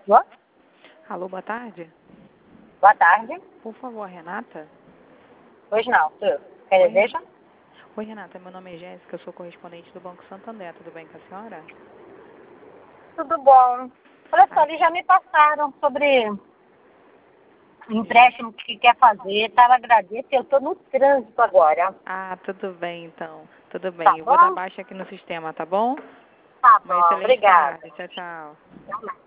Alô? Alô, boa tarde. Boa tarde. Por favor, Renata? Hoje não, sou eu. Quer deseja? Oi, Renata, meu nome é Jéssica, eu sou correspondente do Banco Santander, tudo bem com a senhora? Tudo bom. Olha só, eles já me passaram sobre empréstimo que quer fazer, tá? Eu agradeço, eu tô no trânsito agora. Ah, tudo bem então, tudo bem. Tá Eu vou dar bom? baixa aqui no sistema, tá bom? Tá Uma bom, excelente obrigada. tarde, tchau, tchau. Até mais.